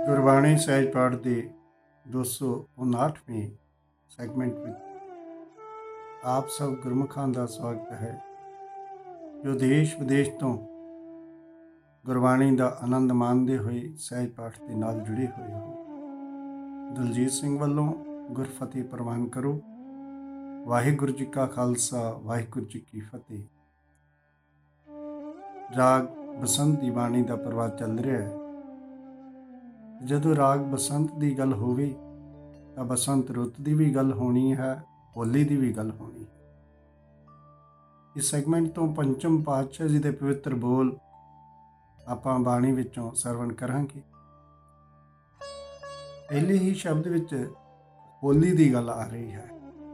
ਗੁਰਬਾਣੀ ਸਹਿਜ ਪਾਠ ਦੇ 259ਵੇਂ ਸੈਗਮੈਂਟ ਵਿੱਚ ਆਪ ਸਭ ਗੁਰਮੁਖਾਂ ਦਾ ਸਵਾਗਤ ਹੈ ਜੋ ਦੇਸ਼ ਵਿਦੇਸ਼ ਤੋਂ ਗੁਰਬਾਣੀ ਦਾ ਆਨੰਦ ਮਾਣਦੇ ਹੋਏ ਸਹਿਜ ਪਾਠ ਦੇ ਨਾਲ ਜੁੜੇ ਹੋਏ ਹੋ। ਦਲਜੀਤ ਸਿੰਘ ਵੱਲੋਂ ਗੁਰਫਤਿਹ ਪ੍ਰਵਾਨ ਕਰੋ। ਵਾਹਿਗੁਰੂ ਜੀ ਕਾ ਖਾਲਸਾ, ਵਾਹਿਗੁਰੂ ਜੀ ਕੀ ਫਤਿਹ। ਰਾਗ ਬਸੰਤ ਦੀ ਬਾਣੀ ਦਾ ਪ੍ਰਵਾਹ ਚੱਲ ਰਿਹਾ ਹੈ। ਜਦੋਂ ਰਾਗ ਬਸੰਤ ਦੀ ਗੱਲ ਹੋਵੇ ਤਾਂ ਬਸੰਤ ਰੁੱਤ ਦੀ ਵੀ ਗੱਲ ਹੋਣੀ ਹੈ, ਹੋਲੀ ਦੀ ਵੀ ਗੱਲ ਹੋਣੀ ਹੈ। ਇਸ ਸੈਗਮੈਂਟ ਤੋਂ ਪੰਚਮ ਪਾਤਸ਼ਾਹ ਜੀ ਦੇ ਪਵਿੱਤਰ ਬੋਲ ਆਪਾਂ ਬਾਣੀ ਵਿੱਚੋਂ ਸਰਵਣ ਕਰਾਂਗੇ। ਪਹਿਲੇ ਹੀ ਸ਼ਬਦ ਵਿੱਚ ਹੋਲੀ ਦੀ ਗੱਲ ਆ ਰਹੀ ਹੈ,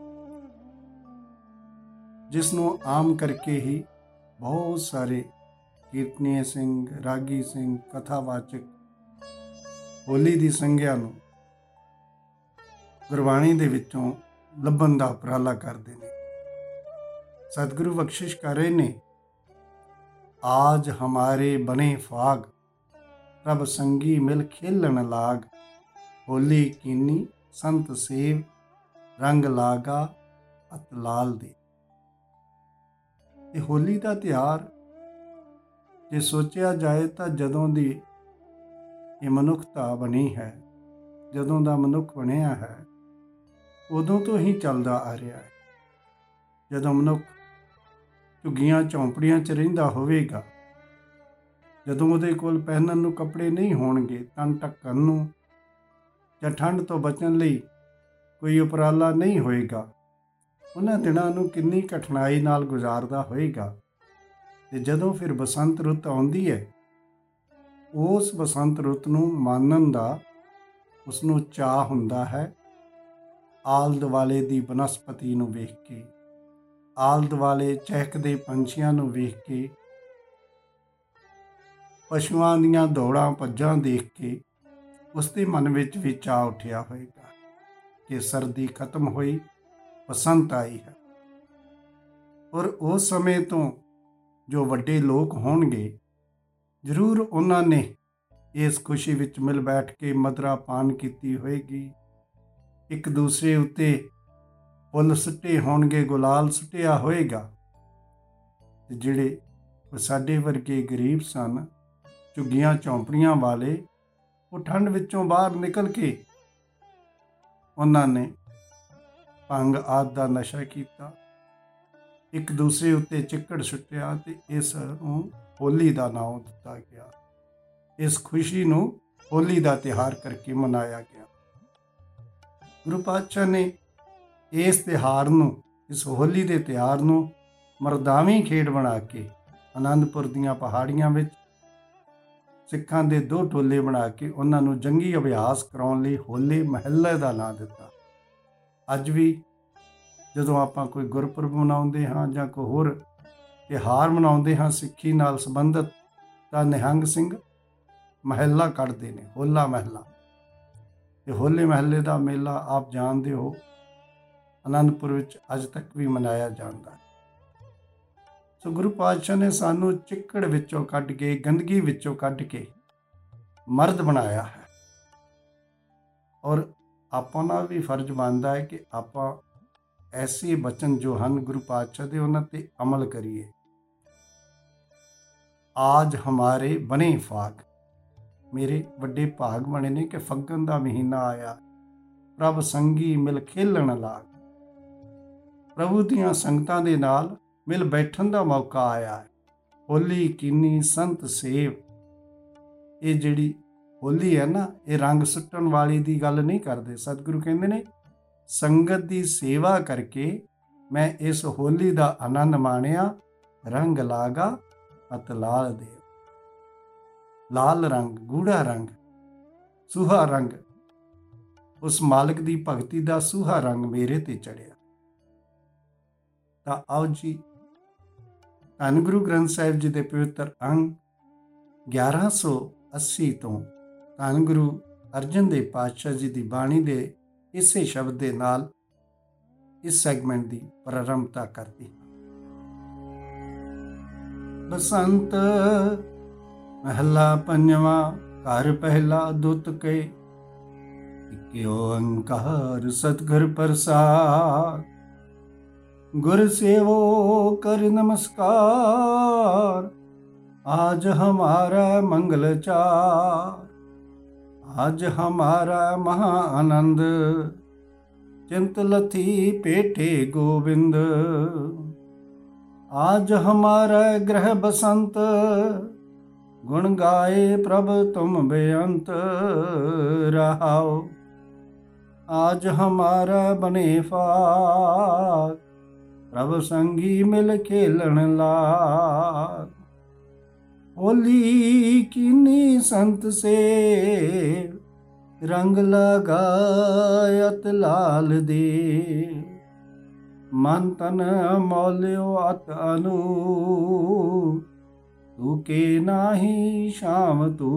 ਜਿਸ ਨੂੰ ਆਮ ਕਰਕੇ ਹੀ ਬਹੁਤ ਸਾਰੇ ਕੀਰਤਨੀਏ ਸਿੰਘ, ਰਾਗੀ ਸਿੰਘ, ਕਥਾਵਾਚਕ ਹੋਲੀ ਦੀ ਸੰਗਿਆ ਨੂੰ ਗੁਰਬਾਣੀ ਦੇ ਵਿੱਚੋਂ ਲੱਭਣ ਦਾ ਉਪਰਾਲਾ ਕਰਦੇ ਨੇ। ਸਤਿਗੁਰੂ ਬਖਸ਼ਿਸ਼ ਕਰ ਰਹੇ ਨੇ, ਆਜ ਹਮਾਰੇ ਬਣੇ ਫਾਗ, ਪ੍ਰਭ ਸੰਗੀ ਮਿਲ ਖੇਲਣ ਲਾਗ, ਹੋਲੀ ਕੀਨੀ ਸੰਤ ਸੇਵ, ਰੰਗ ਲਾਗਾ ਅਤ ਲਾਲ ਦੇ। ਇਹ ਹੋਲੀ ਦਾ ਤਿਉਹਾਰ ਜੇ ਸੋਚਿਆ ਜਾਏ ਤਾਂ ਜਦੋਂ ਦੀ ਇਹ ਮਨੁੱਖਤਾ ਬਣੀ ਹੈ, ਜਦੋਂ ਦਾ ਮਨੁੱਖ ਬਣਿਆ ਹੈ, ਉਦੋਂ ਤੋਂ ਹੀ ਚੱਲਦਾ ਆ ਰਿਹਾ ਹੈ। ਜਦੋਂ ਮਨੁੱਖ ਝੁੱਗੀਆਂ ਝੌਂਪੜੀਆਂ 'ਚ ਰਹਿੰਦਾ ਹੋਵੇਗਾ, ਜਦੋਂ ਉਹਦੇ ਕੋਲ ਪਹਿਨਣ ਨੂੰ ਕੱਪੜੇ ਨਹੀਂ ਹੋਣਗੇ, ਤਨ ਢੱਕਣ ਨੂੰ ਜਾਂ ਠੰਡ ਤੋਂ ਬਚਣ ਲਈ ਕੋਈ ਉਪਰਾਲਾ ਨਹੀਂ ਹੋਏਗਾ, ਉਹਨਾਂ ਦਿਨਾਂ ਨੂੰ ਕਿੰਨੀ ਕਠਿਨਾਈ ਨਾਲ ਗੁਜ਼ਾਰਦਾ ਹੋਏਗਾ। ਅਤੇ ਜਦੋਂ ਫਿਰ ਬਸੰਤ ਰੁੱਤ ਆਉਂਦੀ ਹੈ, ਉਸ ਬਸੰਤ ਰੁੱਤ ਨੂੰ ਮਾਣਨ ਦਾ ਉਸਨੂੰ ਚਾਅ ਹੁੰਦਾ ਹੈ। ਆਲ ਦੁਆਲੇ ਦੀ ਬਨਸਪਤੀ ਨੂੰ ਵੇਖ ਕੇ, ਆਲ ਦੁਆਲੇ ਚਹਿਕਦੇ ਪੰਛੀਆਂ ਨੂੰ ਵੇਖ ਕੇ, ਪਸ਼ੂਆਂ ਦੀਆਂ ਦੌੜਾਂ ਭੱਜਾਂ ਦੇਖ ਕੇ ਉਸ ਦੇ ਮਨ ਵਿੱਚ ਵੀ ਚਾਅ ਉੱਠਿਆ ਹੋਏਗਾ ਕਿ ਸਰਦੀ ਖਤਮ ਹੋਈ, ਬਸੰਤ ਆਈ ਹੈ। ਔਰ ਉਸ ਸਮੇਂ ਤੋਂ ਜੋ ਵੱਡੇ ਲੋਕ ਹੋਣਗੇ, ਜ਼ਰੂਰ ਉਹਨਾਂ ਨੇ ਇਸ ਖੁਸ਼ੀ ਵਿੱਚ ਮਿਲ ਬੈਠ ਕੇ ਮਦਰਾ ਪਾਨ ਕੀਤੀ ਹੋਏਗੀ, ਇੱਕ ਦੂਸਰੇ ਉੱਤੇ ਫੁੱਲ ਸੁੱਟੇ ਹੋਣਗੇ, ਗੁਲਾਲ ਸੁੱਟਿਆ ਹੋਏਗਾ। ਅਤੇ ਜਿਹੜੇ ਸਾਡੇ ਵਰਗੇ ਗਰੀਬ ਸਨ, ਝੁੱਗੀਆਂ ਝੌਂਪੜੀਆਂ ਵਾਲੇ, ਉਹ ਠੰਡ ਵਿੱਚੋਂ ਬਾਹਰ ਨਿਕਲ ਕੇ ਉਹਨਾਂ ਨੇ ਭੰਗ ਆਦਿ ਦਾ ਨਸ਼ਾ ਕੀਤਾ, ਇੱਕ ਦੂਸਰੇ ਉੱਤੇ ਚਿੱਕੜ ਸੁੱਟਿਆ ਅਤੇ ਇਸ ਨੂੰ ਹੋਲੀ ਦਾ ਨਾਮ ਦਿੱਤਾ ਗਿਆ। ਇਸ ਖੁਸ਼ੀ ਨੂੰ ਹੋਲੀ ਦਾ ਤਿਉਹਾਰ ਕਰਕੇ ਮਨਾਇਆ ਗਿਆ। ਗੁਰੂ ਪਾਤਸ਼ਾਹ ਨੇ ਇਸ ਤਿਉਹਾਰ ਨੂੰ, ਇਸ ਹੋਲੀ ਦੇ ਤਿਉਹਾਰ ਨੂੰ ਮਰਦਾਵੀ ਖੇਡ ਬਣਾ ਕੇ ਆਨੰਦਪੁਰ ਦੀਆਂ ਪਹਾੜੀਆਂ ਵਿੱਚ ਸਿੱਖਾਂ ਦੇ 2 ਟੋਲੇ ਬਣਾ ਕੇ ਉਹਨਾਂ ਨੂੰ ਜੰਗੀ ਅਭਿਆਸ ਕਰਾਉਣ ਲਈ ਹੋਲੇ ਮਹੱਲੇ ਦਾ ਨਾਂ ਦਿੱਤਾ। ਅੱਜ ਵੀ ਜਦੋਂ ਆਪਾਂ ਕੋਈ ਗੁਰਪੁਰਬ ਮਨਾਉਂਦੇ ਹਾਂ ਜਾਂ ਕੋਈ ਹੋਰ ਤਿਉਹਾਰ ਮਨਾਉਂਦੇ ਹਾਂ ਸਿੱਖੀ ਨਾਲ ਸੰਬੰਧਿਤ, ਤਾਂ ਨਿਹੰਗ ਸਿੰਘ ਮਹੱਲਾ ਕੱਢਦੇ ਨੇ, ਹੋਲਾ ਮਹੱਲਾ। ਅਤੇ ਹੋਲੇ ਮਹੱਲੇ ਦਾ ਮੇਲਾ ਆਪ ਜਾਣਦੇ ਹੋ, ਆਨੰਦਪੁਰ ਵਿੱਚ ਅੱਜ ਤੱਕ ਵੀ ਮਨਾਇਆ ਜਾਂਦਾ ਹੈ। ਸੋ ਗੁਰੂ ਪਾਤਸ਼ਾਹ ਨੇ ਸਾਨੂੰ ਚਿੱਕੜ ਵਿੱਚੋਂ ਕੱਢ ਕੇ, ਗੰਦਗੀ ਵਿੱਚੋਂ ਕੱਢ ਕੇ ਮਰਦ ਬਣਾਇਆ ਹੈ। ਔਰ ਆਪਾਂ ਦਾ ਵੀ ਫਰਜ਼ ਬਣਦਾ ਹੈ ਕਿ ਆਪਾਂ ਐਸੇ ਬਚਨ ਜੋ ਹਨ ਗੁਰੂ ਪਾਤਸ਼ਾਹ ਦੇ, ਉਹਨਾਂ 'ਤੇ ਅਮਲ ਕਰੀਏ। ਆਜ ਹਮਾਰੇ ਬਣੇ ਫਾਗ, ਮੇਰੇ ਵੱਡੇ ਭਾਗ ਬਣੇ ਨੇ ਕਿ ਫੱਗਣ ਦਾ ਮਹੀਨਾ ਆਇਆ, ਪ੍ਰਭ ਸੰਗੀ ਮਿਲ ਖੇਲਣ ਲਾਗ, ਪ੍ਰਭੂ ਦੀਆਂ ਸੰਗਤਾਂ ਦੇ ਨਾਲ ਮਿਲ ਬੈਠਣ ਦਾ ਮੌਕਾ ਆਇਆ ਹੈ। ਹੋਲੀ ਕੀਨੀ ਸੰਤ ਸੇਵ, ਇਹ ਜਿਹੜੀ ਹੋਲੀ ਹੈ ਨਾ, ਇਹ ਰੰਗ ਸੁੱਟਣ ਵਾਲੀ ਦੀ ਗੱਲ ਨਹੀਂ ਕਰਦੇ। ਸਤਿਗੁਰੂ ਕਹਿੰਦੇ ਨੇ, ਸੰਗਤ ਦੀ ਸੇਵਾ ਕਰਕੇ ਮੈਂ ਇਸ ਹੋਲੀ ਦਾ ਆਨੰਦ ਮਾਣਿਆ, ਰੰਗ ਲਾਗਾ ਅਤ ਲਾਲ ਦੇ। ਲਾਲ ਰੰਗ, ਗੂੜਾ ਰੰਗ, ਸੂਹਾ ਰੰਗ, ਉਸ ਮਾਲਕ ਦੀ ਭਗਤੀ ਦਾ ਸੂਹਾ ਰੰਗ ਮੇਰੇ ਤੇ ਚੜਿਆ। ਤਾਂ ਆਓ ਜੀ, ਧੰਨ ਗੁਰੂ ਗ੍ਰੰਥ ਸਾਹਿਬ ਜੀ ਦੇ ਪਵਿੱਤਰ ਅੰਗ 1180 ਤੋਂ ਧੰਨ ਗੁਰੂ ਅਰਜਨ ਦੇਵ ਪਾਤਸ਼ਾਹ ਜੀ ਦੀ ਬਾਣੀ ਦੇ ਇਸੇ ਸ਼ਬਦ ਦੇ ਨਾਲ ਇਸ ਸੈਗਮੈਂਟ ਦੀ ਪ੍ਰਾਰੰਭਤਾ ਕਰਦੀ ਹਾਂ। ਬਸੰਤ ਮਹੱਲਾ ਪੰਜਵਾਂ। ਘਰ ਪਹਿਲਾ ਦੁੱਤ ਕੇ, ਇਕ ਓੰਕਾਰ ਸਤਿਗੁਰ ਪ੍ਰਸਾਦ। गुर सेवो कर नमस्कार, आज हमारा मंगल चार। आज हमारा महा आनंद, चिंत लथी पेटे गोविंद। आज हमारा ग्रह बसंत, गुण गाए प्रभ तुम बेअंत रहाओ। आज हमारा बने फाग, प्रभ संगी मिल खेलन लाग। होली कीनी संत से, रंग लगायत लाल दे। मन तन मौल्यो अत अनु, तू के नाही शाम तू।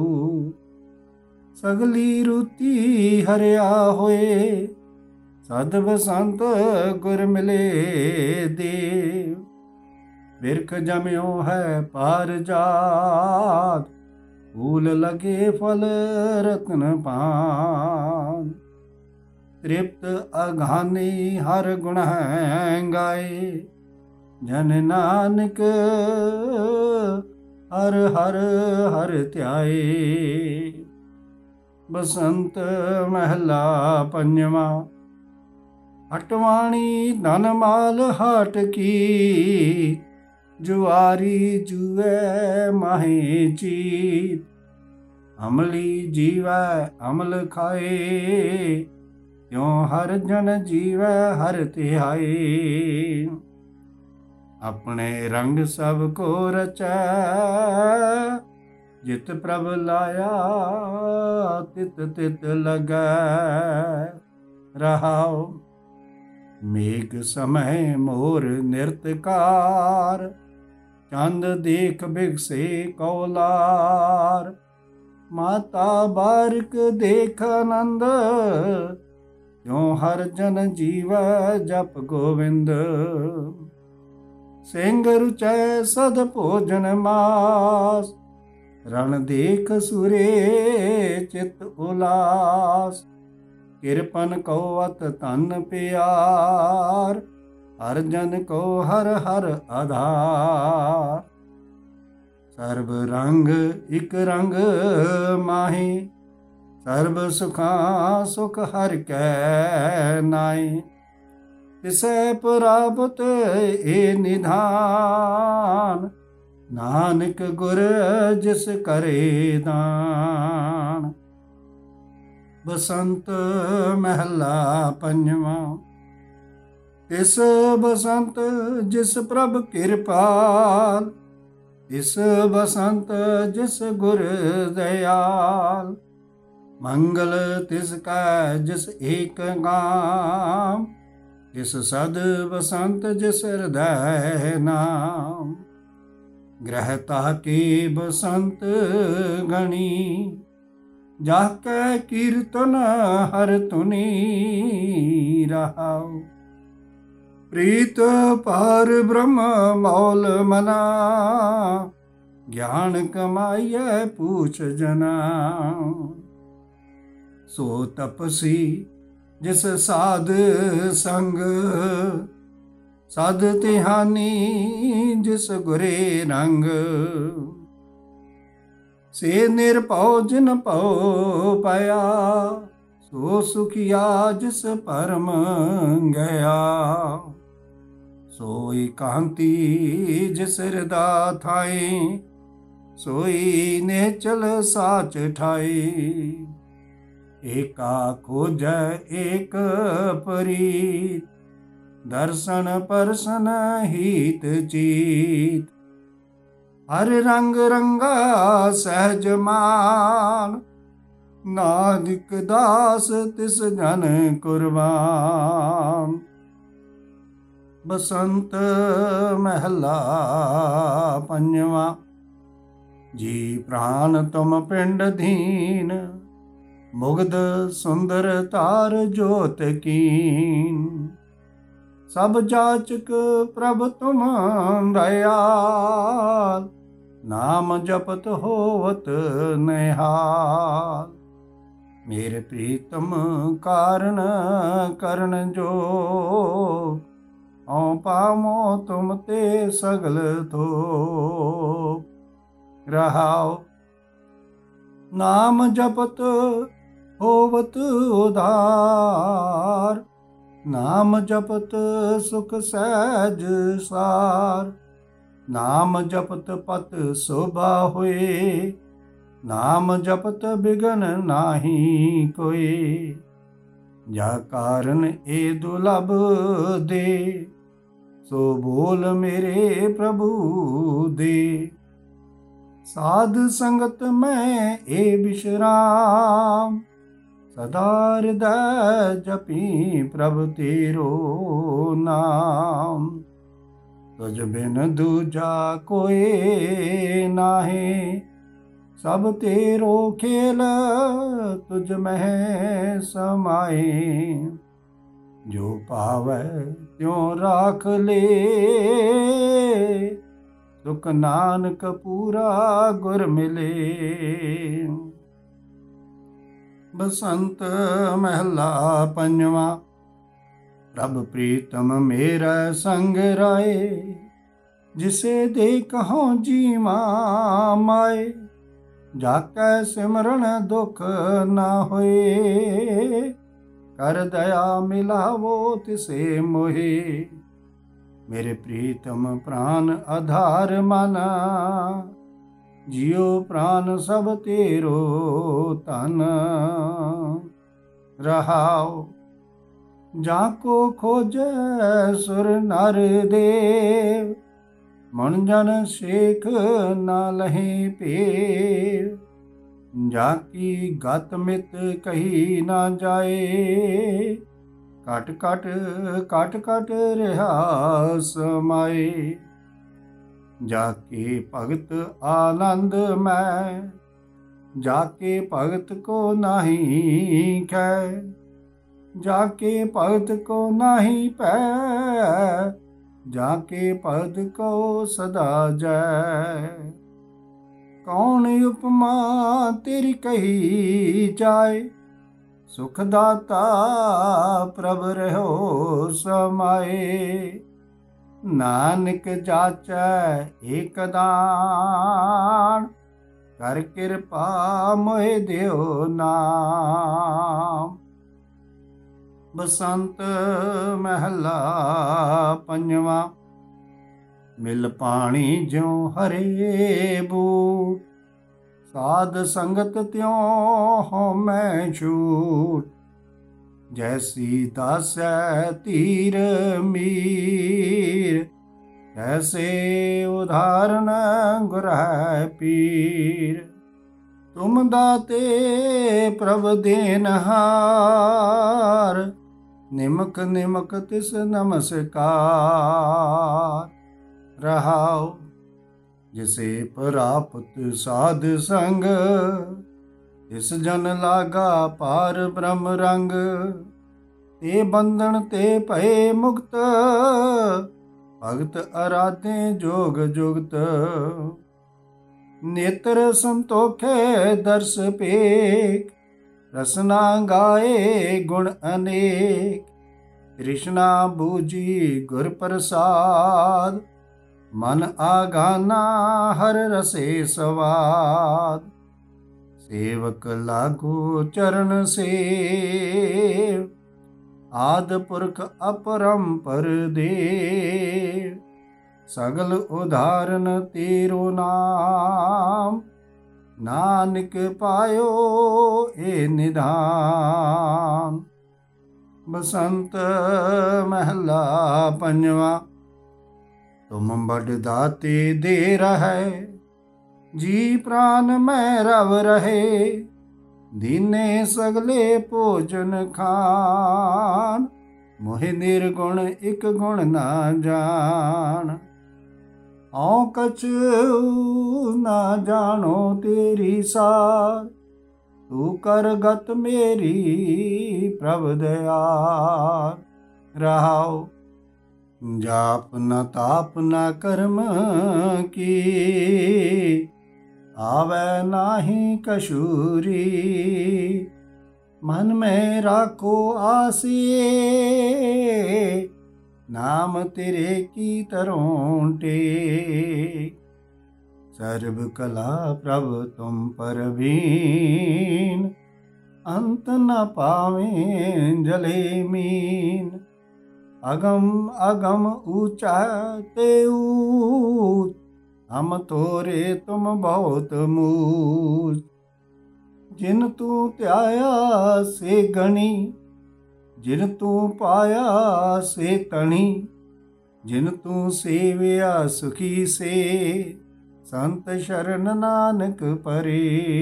सगली रुती हरिया होए, सद बसंत गुर मिले देव। बिरख जम्यो है पार जात, फूल लगे फल रत्न पान। तृप्त अघानी हर गुण गाए, जन नानक हर हर हर ध्याए। बसंत महला पंजवा। हटवाणी धन माल हाट की, जुआरी जुए माहे चीत। अमली जीवै अमल खाए, क्यों हर जन जीवै हर तिहाए। अपने रंग सब को रचै, जित प्रभ लाया तित तित लगै रहाओ। मेघ समय मोर नृत्यकार, चंद देख बिगसे कौलार। माता बारिक देख आनंद, क्यों हर जन जीवै जप गोविंद। सिंह रुचै सद भोजन मास, रण देख सुरे चित उलास। किरपन को अत तन प्यार, हर जन को हर हर आधार। सर्ब रंग इक रंग माही, सर्ब सुखा सुख हर कै नाई। तिसै प्राप्त ए निधान, नानक गुर जिस करे दान। बसंत महला पंजवा। तिस बसंत जिस प्रभ कृपाल, तिस बसंत जिस गुर दयाल। मंगल तिसका जिस एक गाम, तिस सद बसंत जिस हृदय नाम। ग्रहता के बसंत गणी, जाकै कीर्तन हर तुनी रहाओ। प्रीत पार ब्रह्म मौल मना, ज्ञान कमाइए पूछ जना। सो तपसी जिस साध संग, साध तिहानी जिस गुरे रंग। से निरपौ जिन पौ पाया, सो सुखिया जिस परम गया। सोई कांति जिस हृदय थाई, सोई नेचल साच ठाई। एका खोज एक परीत, दर्शन परसन हित चीत। हर रंग रंगा सहज मान, नानक दास तिस जन कुर्बान। बसंत महला पंजवा। जी प्राण तुम पिंड दीन, मुग्ध सुंदर तार जोत कीन। सब जाचक प्रभ तुम दयाल, ਨਾਮ ਜਪਤ ਹੋਵਤ ਨਿਹਾਲ। ਮੇਰੇ ਪ੍ਰੀਤਮ ਕਾਰਨ ਕਰਨ ਜੋ, ਹਉ ਪਾਮੋ ਤੁਮ ਤੇ ਸਗਲ ਥੋ। ਰਹਾਉ ਨਾਮ ਜਪਤ ਹੋਵਤ ਉਧਾਰ, ਨਾਮ ਜਪਤ ਸੁਖ ਸਹਿਜ ਸਾਰ। ਨਾਮ ਜਪਤ ਪਤ ਸੋਭਾ ਹੋਏ, ਨਾਮ ਜਪਤ ਬਿਗਨ ਨਾਹੀ ਕੋਏ। ਜਾ ਕਾਰਨ ਇਹ ਦੁਲਭ ਦੇ, ਸੋ ਬੋਲ ਮੇਰੇ ਪ੍ਰਭੂ ਦੇ। ਸਾਧ ਸੰਗਤ ਮੈਂ ਏ ਬਿਸ਼ਰਾਮ, ਸਦਾ ਹਿਰਦੈ ਜਪੀ ਪ੍ਰਭ ਤੇਰੋ ਨਾਮ। ਤੁਝ ਬਿਨ ਦੂਜਾ ਕੋਇ ਨਾਹੀ, ਸਭ ਤੇਰੋ ਖੇਲ ਤੁਝ ਮਹਿ ਸਮਾਏ। ਜੋ ਭਾਵੈ ਤਿਉ ਰਾਖ ਲੇ, ਸੁਖ ਨਾਨਕ ਪੂਰਾ ਗੁਰ ਮਿਲੇ। ਬਸੰਤ ਮਹਿਲਾ ਪੰਜਵਾ। ਪ੍ਰਭ ਪ੍ਰੀਤਮ ਮੇਰਾ ਸੰਗ ਰਾਏ, ਜਿਸੇ ਦੇ ਕਹਉ ਜੀਵਾ ਮਾਏ। ਜਾਕੈ ਸਿਮਰਨ ਦੁਖ ਨਾ ਹੋਏ, ਕਰ ਦਇਆ ਮਿਲਾਵੋ ਤਿਸੇ ਮੋਹਿ। ਮੇਰੇ ਪ੍ਰੀਤਮ ਪ੍ਰਾਨ ਆਧਾਰ ਮਨ, ਜਿਉ ਪ੍ਰਾਨ ਸਭ ਤੇਰੋ ਧਨ। ਰਹਾਉ ਜਾਕੋ ਖੋਜੈ ਸੁਰ ਨਰ ਦੇਵ, ਮਨ ਜਨ ਸੇਖ ਨਾ ਲਹੀ ਭੇਵ। ਜਾਕੀ ਗਤ ਮਿਤ ਕਹੀ ਨਾ ਜਾਏ, ਕਟ ਕਟ ਕਟ ਕਟ ਰਿਹਾ ਸਮਾਏ। ਜਾਕੇ ਭਗਤ ਆਨੰਦ ਮੈਂ, ਜਾਕੇ ਭਗਤ ਕੋ ਨਾਹੀ ਖੈ। ਜਾਕੇ ਭਗਤ ਕੋ ਨਾਹੀ ਪੈ, ਜਾਕੇ ਭਗਤ ਕੋ ਸਦਾ ਜੈ। ਕੌਣ ਉਪਮਾ ਤੇਰੀ ਕਹੀ ਜਾਏ, ਸੁਖ ਦਾਤਾ ਪ੍ਰਭ ਰਹਿਓ ਸਮਾਏ। ਨਾਨਕ ਜਾਚੈ ਏਕ ਦਾਨ, ਕਰ ਕਿਰਪਾ ਮੋਹਿ ਦਿਓ ਨਾਮ। ਬਸੰਤ ਮਹਿਲਾ ਪੰਜਵਾ। ਮਿਲ ਪਾਣੀ ਜਿਉ ਹਰੇ ਬੂਟ, ਸਾਧ ਸੰਗਤ ਤਿਉ ਹਉਮੈ ਛੂਟ। ਜੈਸੀ ਦਾਸੈ ਧੀਰ ਮੀਰ, ਤੈਸੇ ਉਦਾਹਰਨ ਗੁਰ ਹੈ ਪੀਰ। ਤੁਮ ਦਾਤੇ ਪ੍ਰਭ ਦੇਨਹਾਰ, ਨਿਮਕ ਨਿਮਕ ਤਿਸ ਨਮਸਕਾਰ। ਰਹਾਉ ਜਿਸੇ ਪ੍ਰਾਪਤ ਸਾਧ ਸੰਗ, ਤਿਸ ਜਨ ਲਾਗਾ ਪਾਰ ਬ੍ਰਹਮ ਰੰਗ। ਤੇ ਬੰਧਨ ਤੇ ਭਏ ਮੁਕਤ, ਭਗਤ ਅਰਾਧੇ ਜੋਗ ਜੁਗਤ। ਨੇਤਰ ਸੰਤੋਖੇ ਦਰਸ ਪੇਖ, ਰਸਨਾ ਗਾਏ ਗੁਣ ਅਨੇਕ। ਤ੍ਰਿਸ਼ਨਾ ਬੂਝੀ ਗੁਰ ਪ੍ਰਸਾਦ, ਮਨ ਆਗਾਨਾ ਹਰ ਰਸੇ ਸਵਾਦ। ਸੇਵਕ ਲਾਗੋ ਚਰਨ ਸੇਵ, ਆਦ ਪੁਰਖ ਅਪਰੰਪਰ ਦੇਵ। ਸਗਲ ਉਦਾਹਰਨ ਤੇਰੋ ਨਾਮ, ਨਾਨਕ ਪਾਇਓ ਏ ਨਿਧਾਨ। ਬਸੰਤ ਮਹਿਲਾ ਪੰਜਵਾ। ਤੁਮ ਬੜ ਦਾਤੇ ਦੇ ਰਹੈ, ਜੀ ਪ੍ਰਾਨ ਮੈਂ ਰਵ ਰਹੇ। ਦੀਨੇ ਸਗਲੇ ਭੋਜਨ ਖਾਨ, ਮੋਹਿ ਨਿਰਗੁਣ ਇਕ ਗੁਣ ਨਾ ਜਾਣ। ਹਉ ਕਛੁ ਨਾ ਜਾਣੋ ਤੇਰੀ ਸਾਰ, ਤੂੰ ਕਰ ਗਤ ਮੇਰੀ ਪ੍ਰਭ ਦਇਆਲ। ਰਹਾਉ ਜਾਪ ਨ ਤਾਪ ਨ ਕਰਮ ਕੀ, आवे नाही कशूरी। मन में राखो आसिए, नाम तेरे की तरोंटे। सर्व कला प्रभ तुम परवीन, अंत न पावें जले मीन। अगम अगम ऊंचा ते ऊंच, हम तोरे तुम बहुत मूच। जिन तू त्याया से गणी, जिन तू पाया से तणी। जिन तू सेविया सुखी से, संत शरण नानक परे।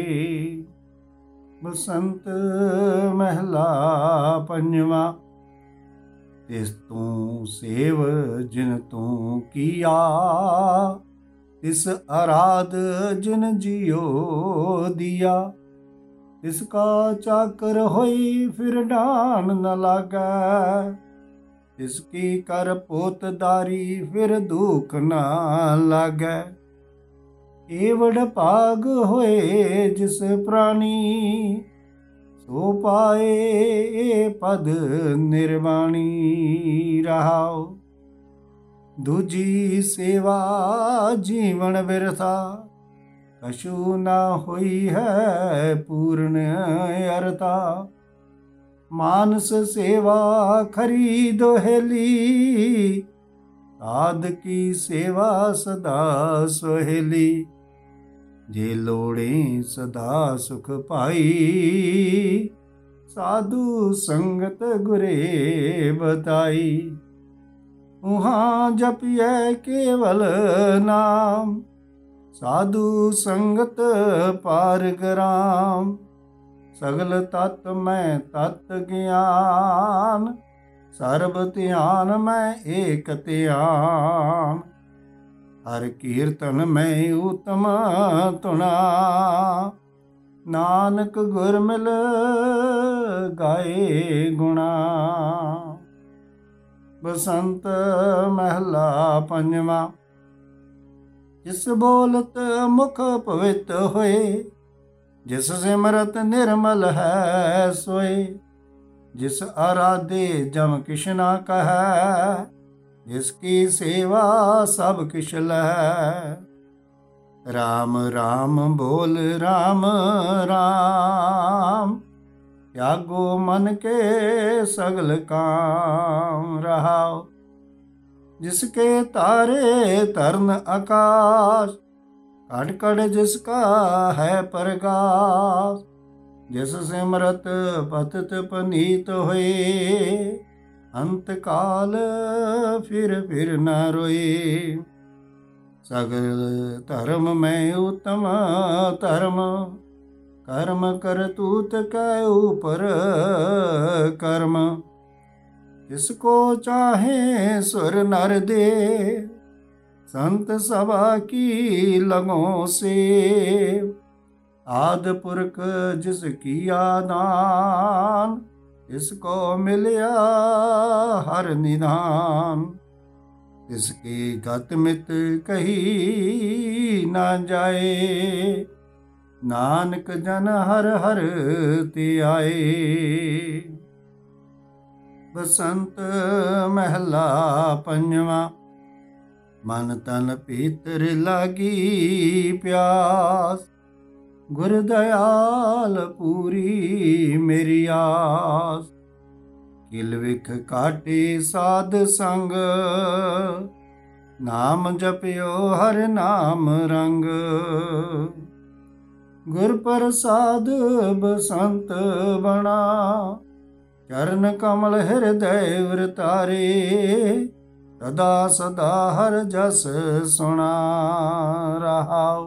बसंत महला पंजवा। तिस तू सेव जिन तू किया, तिस आराध जिन जियो दिया। तिसका चाकर होई फिर डान न लागे, तिसकी कर पोतदारी फिर दुख न लागे। एवड़ भाग होए जिस प्राणी, सो पाए पद निर्वाणी। रहाओ दूजी सेवा जीवन बिरथा, कछु न होई है पूर्ण अरथा। मानस सेवा खरी दोहेली, साध की सेवा सदा सोहेली। जे लोड़े सदा सुख पाई, साधु संगत गुरे बताई। उहाँ जपिए केवल नाम, साधु संगत पार ग्राम। सगल तत् में तत् ज्ञान, सर्ब ध्यान में एक ध्यान। हर कीर्तन में उत्तम तुना, नानक गुर मिल गाए गुणा। बसंत महला पंजवा। जिस बोलत मुख पवित होए, जिस सिमरत निर्मल है सोए। जिस आराधे जम किछ ना कहे, जिसकी सेवा सब किछ लहै। राम राम बोल राम राम, त्यागो मन के सगल काम। रहाओ जिसके तारे तरन आकाश, कट कट जिसका है प्रकाश। जिस सिमरत पतित पनीत होए, अंत काल फिर न रोए। सगल धर्म में उत्तम धर्म, कर्म करतूत के ऊपर कर्म। जिसको चाहे सुर नर दे, संत सभा की लगों से। आद पुरख जिसकी दान, इसको मिलया हर निधान। इसकी गत मित कही ना जाए, नानक जन हर हर ते आए। बसंत महला पंजवा। मन तन पीतर लागी प्यास, गुर दयाल पूरी मेरी आस। किल विख काटे साध संग, नाम जपियो हर नाम रंग। गुर प्रसाद बसंत बना, चरण कमल हृदय वृतारे। सदा सदा हर जस सुना। रहाओ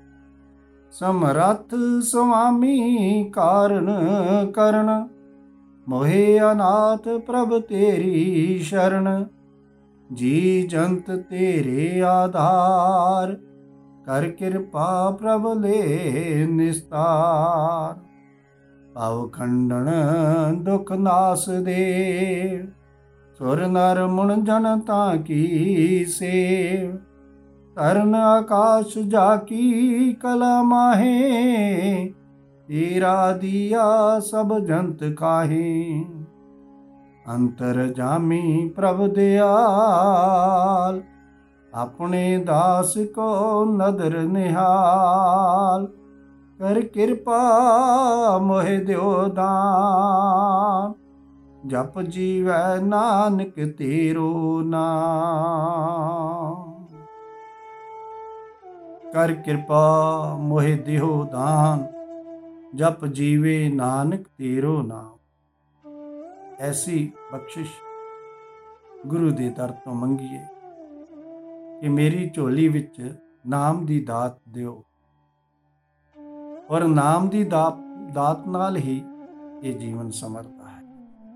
समरथ स्वामी कारण करण, मोहे अनाथ प्रभ तेरी शरण। जी जंत तेरे आधार, कर कृपा प्रभ ले निस्तार। पाव खंडन दुख नास दे, सुर नर मुन जनता की सेव। ਧਰਨ ਆਕਾਸ਼ ਜਾ ਕੀ ਕਲਾ ਮਾਹੇ, ਤੇਰਾ ਦੀਆ ਸਭ ਜੰਤ ਕਾਹੇ। ਅੰਤਰ ਜਾਮੀ ਪ੍ਰਭ ਦਿਆਲ, ਆਪਣੇ ਦਾਸ ਕੋ ਨਦਰ ਨਿਹਾਲ। ਕਰ ਕਿਰਪਾ ਮੋਹਿ ਦਿਓ ਦਾਨ, ਜਪ ਜੀਵੈ ਨਾਨਕ ਤੇਰੋ ਨਾਮ। ਕਰ ਕਿਰਪਾ ਮੋਹਿ ਦਿਓ ਦਾਨ, ਜਪ ਜੀਵੇ ਨਾਨਕ ਤੇਰੋ ਨਾਮ। ਐਸੀ ਬਖਸ਼ਿਸ਼ ਗੁਰੂ ਦੇ ਦਰ ਤੋਂ ਮੰਗੀਏ ਕਿ ਮੇਰੀ ਝੋਲੀ ਵਿੱਚ ਨਾਮ ਦੀ ਦਾਤ ਦਿਓ, ਔਰ ਨਾਮ ਦੀ ਦਾਤ ਨਾਲ ਹੀ ਇਹ ਜੀਵਨ ਸਮਰਦਾ ਹੈ।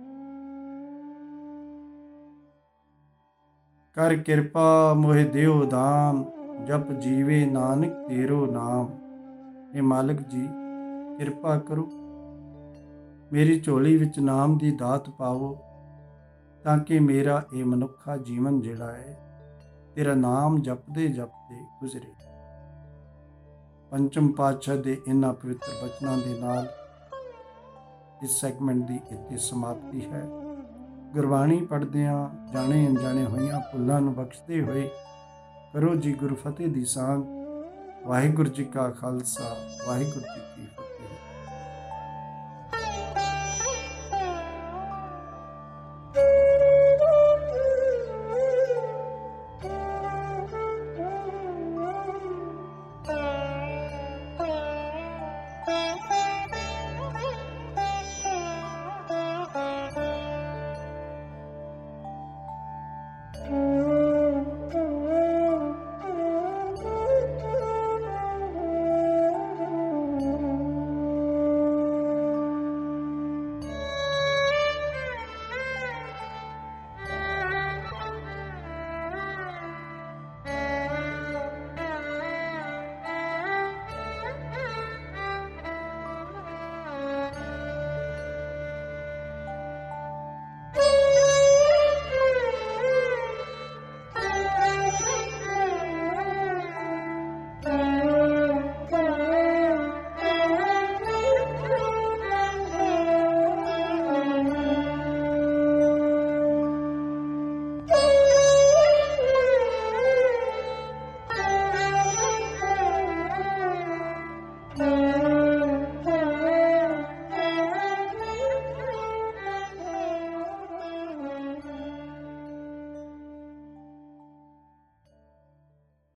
ਕਰ ਕਿਰਪਾ ਮੋਹਿ ਦਿਓ ਦਾਨ, ਜਪ ਜੀਵੇ ਨਾਨਕ ਤੇਰੋ ਨਾਮ। ਇਹ ਮਾਲਕ ਜੀ ਕਿਰਪਾ ਕਰੋ, ਮੇਰੀ ਝੋਲੀ ਵਿੱਚ ਨਾਮ ਦੀ ਦਾਤ ਪਾਵੋ, ਤਾਂ ਕਿ ਮੇਰਾ ਇਹ ਮਨੁੱਖਾ ਜੀਵਨ ਜਿਹੜਾ ਹੈ ਤੇਰਾ ਨਾਮ ਜਪਦੇ ਜਪਦੇ ਗੁਜ਼ਰੇ। ਪੰਚਮ ਪਾਤਸ਼ਾਹ ਦੇ ਇਹਨਾਂ ਪਵਿੱਤਰ ਬਚਨਾਂ ਦੇ ਨਾਲ ਇਸ ਸੈਗਮੈਂਟ ਦੀ ਇੱਥੇ ਸਮਾਪਤੀ ਹੈ। ਗੁਰਬਾਣੀ ਪੜ੍ਹਦਿਆਂ ਜਾਣੇ ਅਣਜਾਣੇ ਹੋਈਆਂ ਭੁੱਲਾਂ ਨੂੰ ਬਖਸ਼ਦੇ ਹੋਏ ਕਰੋ ਜੀ ਗੁਰੂ ਫਤਿਹ ਦੀ ਸਾਂਝ। ਵਾਹਿਗੁਰੂ ਜੀ ਕਾ ਖਾਲਸਾ, ਵਾਹਿਗੁਰੂ ਜੀ ਕੀ ਫਤਿਹ।